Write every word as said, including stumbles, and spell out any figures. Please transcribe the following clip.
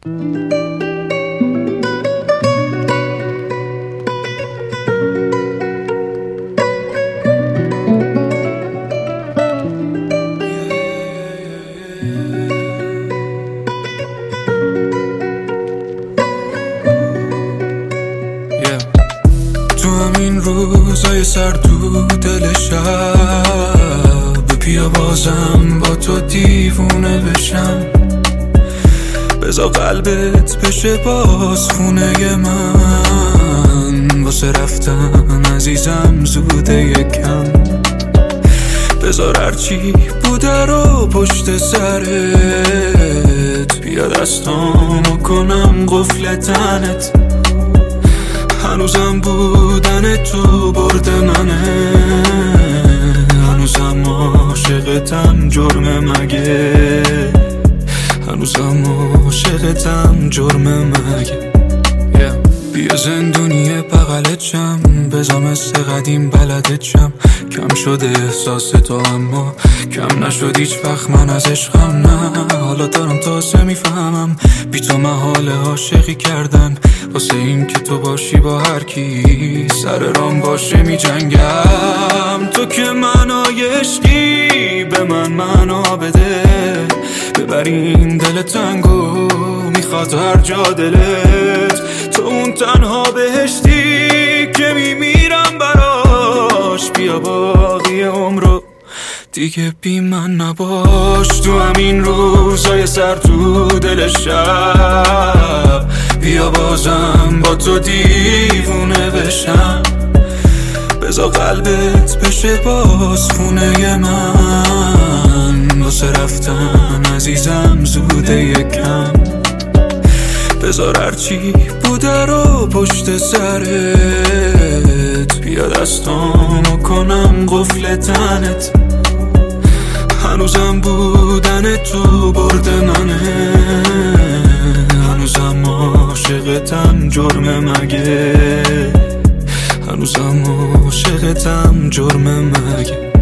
تو همین روزای سرد و دل شب بیا بازم با تو دیوونه بشم، بذار قلبت بشه باز خونه من، واسه رفتن عزیزم زوده یکم، بذار هرچی بوده رو پشت سرت، بیا دستامو کنم قفل تنت، هنوزم بودن تو برد منه، هنوزم عاشقتم جرم مگه، هنوزم عاشقتم جرم مگه. yeah. بیا زندونی بغلت شم، بذار مثل قدیم بلدت شم، کم شده احساس تو اما کم نشد هیچ وقت من از عشقم، نه حالا دارم تازه میفهمم بی تو محاله عاشقی کردن، واسه این که تو باشی با هر کی سر رام باشه می جنگم، تو که منای عشقی به من معنا بده، ببرین دل تنگو میخواد هر جا دلت، تو اون تنها بهشتی که میمیرم براش، بیا باقی عمرو دیگه بی من نباش، تو همین روزای سر تو دل شب بیا بازم با تو دیوونه بشم، بذار قلبت بشه باز خونه من، واسه رفتن عزیزم زوده یکم، بذار هرچی بوده رو پشت سرت، بیا دستامو کنم قفل تنت، هنوزم بودن تو برد منه، هنوزم عاشقتم جرم مگه، هنوزم عاشقتم جرم مگه.